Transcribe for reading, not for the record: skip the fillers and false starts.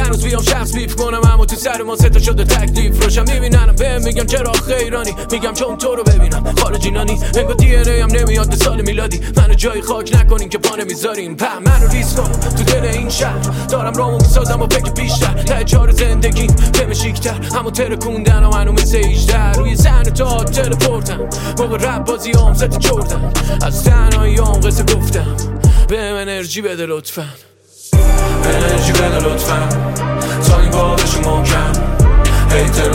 هنوز بیام شخص بیف کنم اما تو سر ما ستا شده تکلیف روشم میبیننم بهم میگم چرا خیرانی میگم چون تو رو ببینم خارجی نانی انگار دی ان ای هم نمیاد به سال میلادی منو جای خاک نکنین که پا نمیذاریم منو ریس کن تو دل این شهر دارم رامو میسازم با فکر بیشتر ته چار زندگی به شیکتر همو ترکوندن و منو مثل 18 روی زن تا تلپورتم موقع رپ بازی هم ست چردم از تنهایی هم قصه گفتم بهم انرژی بده لطفا انرژی بده لطفا تا این بابشو محکم هیتر